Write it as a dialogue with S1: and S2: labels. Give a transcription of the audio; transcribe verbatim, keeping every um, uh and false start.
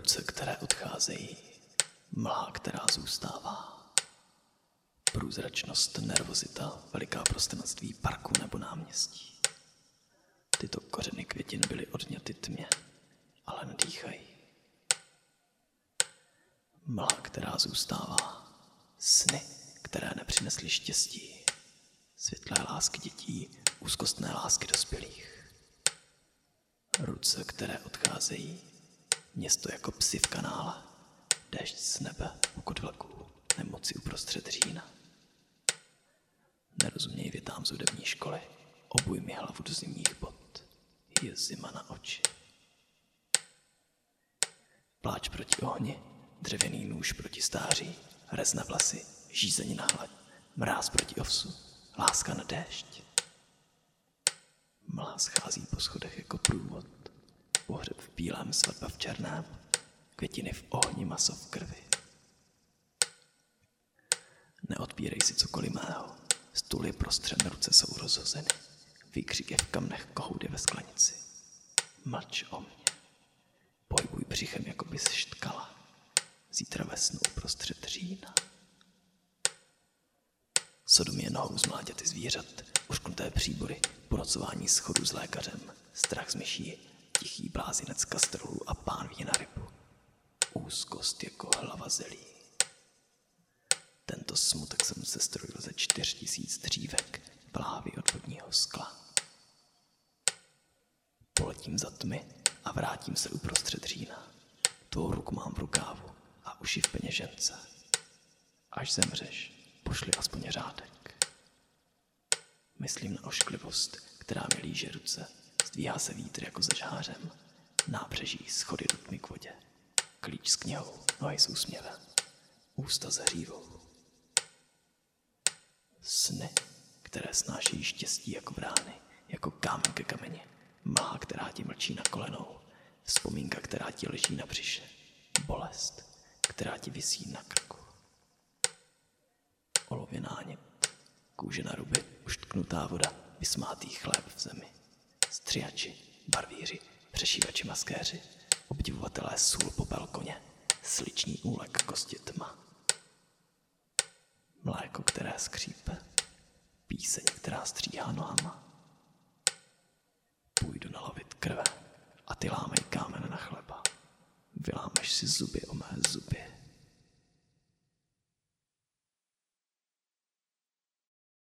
S1: Ruce, které odcházejí, mlha, která zůstává. Průzračnost, nervozita, veliká prostranství parku nebo náměstí. Tyto kořeny květin byly odňaty tmě, ale nadýchají. Mlha, která zůstává, sny, které nepřinesly štěstí, světlé lásky dětí, úzkostné lásky dospělých. Ruce, které odcházejí, město jako psi v kanále, déšť z nebe, ukot vlků, nemoci uprostřed října. Nerozuměj větám z hudební školy, obuj mi hlavu do zimních bot, je zima na oči. Pláč proti ohni, dřevěný nůž proti stáří, rez na vlasy, žízeň na hlad, mráz proti ovsu, láska na déšť. Mlha schází po schodech jako průvod, pohřeb v bílém, svatba v černém, květiny v ohni, maso v krvi. Neodpírej si cokoliv mého, stůl je prostřen, ruce jsou rozhozeny, výkřik je v kamnech, kohout je ve sklenici. Mlč o mě, pohybuj břichem, jako bys štkala, zítra ve snu uprostřed října. Sodomie nohou zmláďaty zvířat, ušknuté příbory, ponocování schodů s lékařem, strach z myší, tichý blázinec kastrolů a pánví na rybu. Úzkost jako hlava zelí. Tento smutek jsem sestrojil ze čtyř tisíc dřívek v láhvi od vodního skla. Poletím za tmy a vrátím se uprostřed října. Tvou ruku mám v rukávu a uši v peněžence. Až zemřeš, pošli aspoň řádek. Myslím na ošklivost, která mi líže ruce, zdvíhá se vítr jako za žhářem, nábřeží, schody do tmy k vodě, klíč s knihou, nohy s úsměvem, ústa s hřívou. Sny, které snášejí štěstí jako brány, jako kámen ke kameni, mlha, která ti mlčí na kolenou, vzpomínka, která ti leží na břiše, bolest, která ti visí na krku. Olově nánět, kůže na ruby, uštknutá voda, vysmátý chléb v zemi, střihači, barvíři, přešívači, maskéři, obdivovatelé sůl po balkoně, sliční úlek, kosti tma. Mléko, které skřípe, píseň, která stříhá nohama. Půjdu nalovit krve a ty lámej kámen na chleba. Vylámeš si zuby o mé zuby.